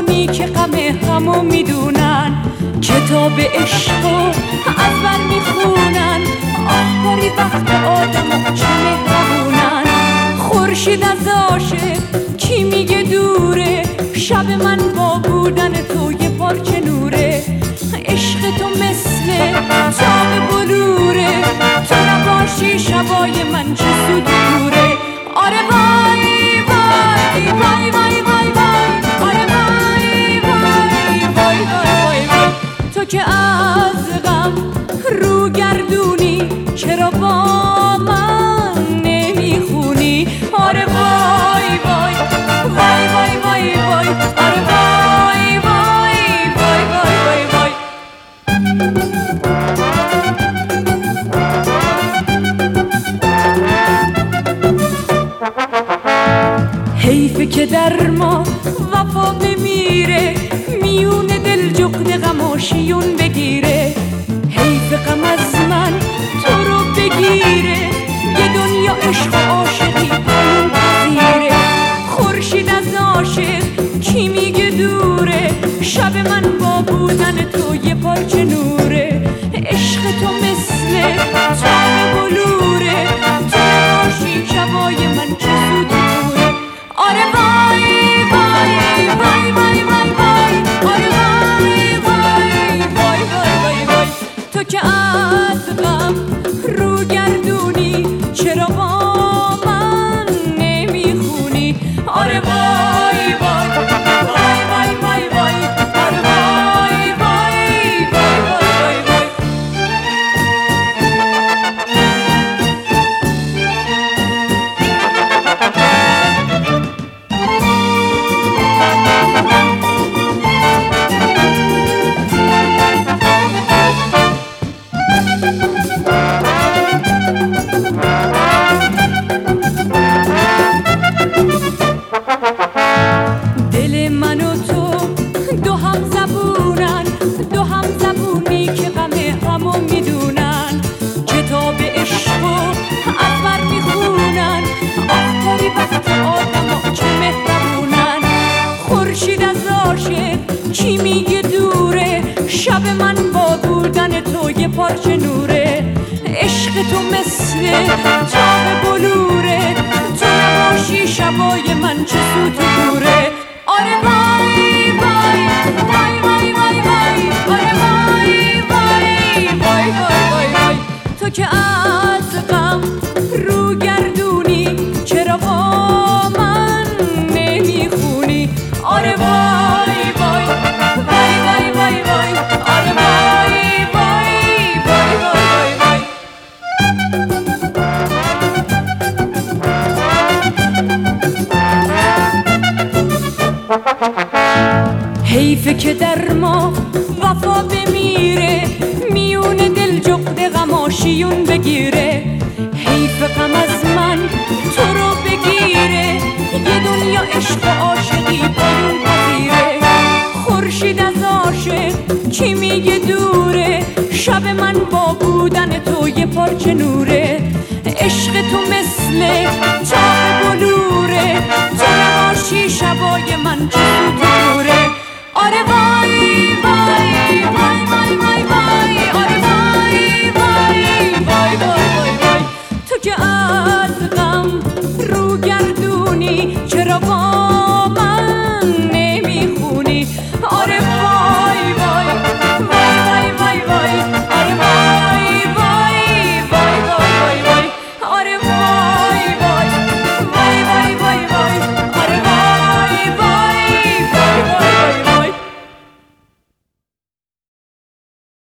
زبونی که غمو میدونن، کتاب عشقو از بر میخونن. آخری وقت آدمو چه مهربونن. خورشید از عاشق کی میگه دوره، شب من با بودن تو یه پارچه نوره. عشق تو مثل تاب بلوره، تو نباشی شبای من چه سود دوره. آره وای وای وای وای وای وای، آره وای وای وای وای وای. تو که از غم رو گردونی، چرا با من نمیخونی؟ آره وای وای وای وای وای وای، آره وای وای وای وای وای وای. حیفه که در ما وفا بمیره، میون دل جغد غم و شیون بگیره. حیف غم از من تو رو بگیره، یه دنیا عشق و عاشقی پایون پذیره. خورشید از عاشق کی میگه دوره، شب من با بودن تو یه پارچه نوره. عشق تو مثل تاب بلوره، تو نباشی شبای من چه سود دوره. آره وای وای وای وای وای وای، آره وای وای وای وای وای. تو که از غم رو گردونی، چرا با من نمیخونی؟ آره وای وای وای وای وای وای، آره وای وای وای وای وای وای. دل من و تو دو هم زبونن، دو هم زبونی که غمو میدونن. کتاب عشقو از بر میخونن، آخری وقت آدمو چه مهربونن. خورشید از عاشق کی میگه دوره، شب من با بودن تو یه پارچه نوره. عشق تو مثل تاب بلوره، تو نباشی شبای من چه سود دوره. آره وای وای وای وای وای وای، آره وای وای وای وای وای. تو که از غم رو گردونی، چرا با من نمیخونی؟ آره وای وای وای وای وای وای، آره وای وای وای وای وای. حیفه که در ما وفا بمیره، میون دل جغد غم و شیون بگیره. حیف غم از من تو رو بگیره، یه دنیا عشق و عاشقی پایون پذیره. خورشید از عاشق کی میگه دوره، شب من با بودن تو یه پارچه نوره. عشق تو مثل تاب بلوره، تو نباشی شبای من چه سود دوره. آره وای وای وای وای وای وای، آره وای وای وای وای وای. تو که از غم رو گردونی، چرا